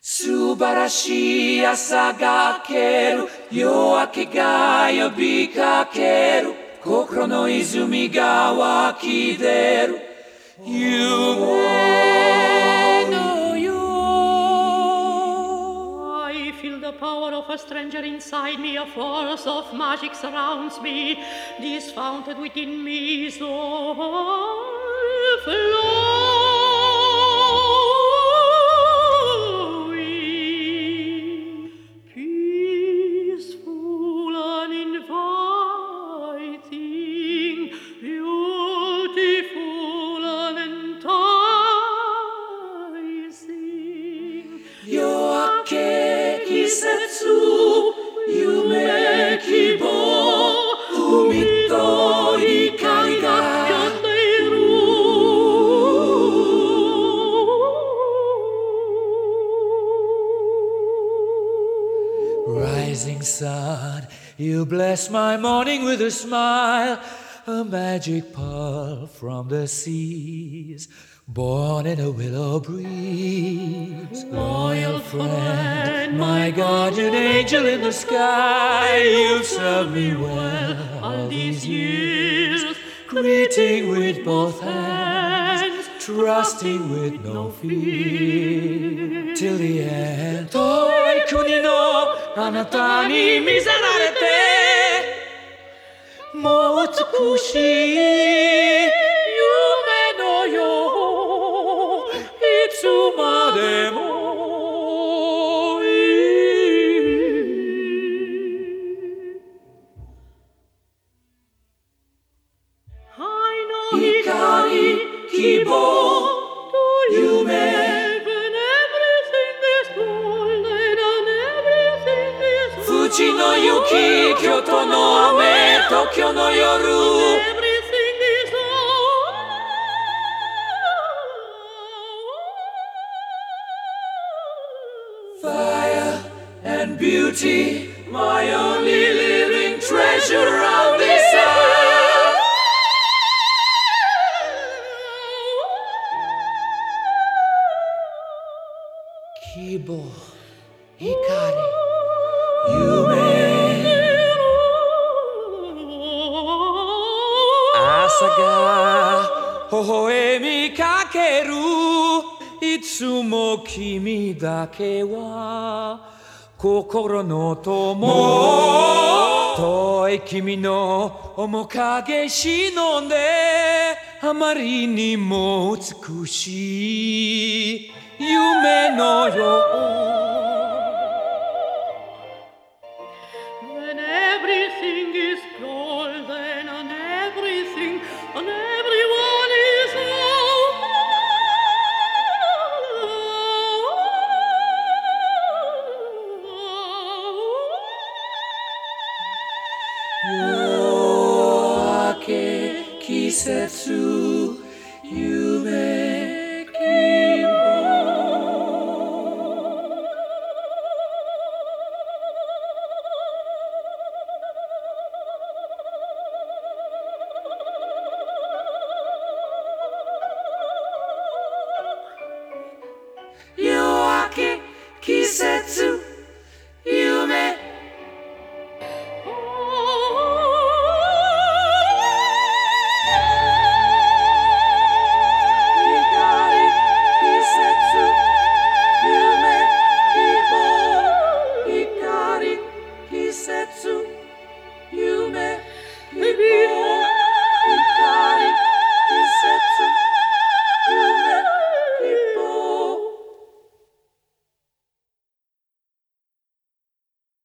素晴らしい朝が来る夜明けが呼びかける心の泉が湧き出る夢のよ I feel the power of a stranger inside me, a force of magic surrounds me. This fountain within me is overflowing, peaceful and inviting, beautiful and enticing. 夜明け季節夢希望海と光が呼んでいる Rising sun, you bless my morning with a smile, a magic pearl from the seas, born in a willow breeze. Loyal friend, my guardian angel in the sky, you've served me well all these years, greeting with both hands, trusting with no fear, till the end. 遠い国のあなたに見せられてもう美しい夢のよいつまでもいい光希望夢富士の雪京都の雨東京の夜 Everything is Fire and beauty, my only living treasure on this earth. 希望、光、夢朝が微笑みかけるいつも君だけは心の友遠い君の面影忍んであまりにも美しい夢のよ When everything is golden and everything and everyone is 夜明け季節夢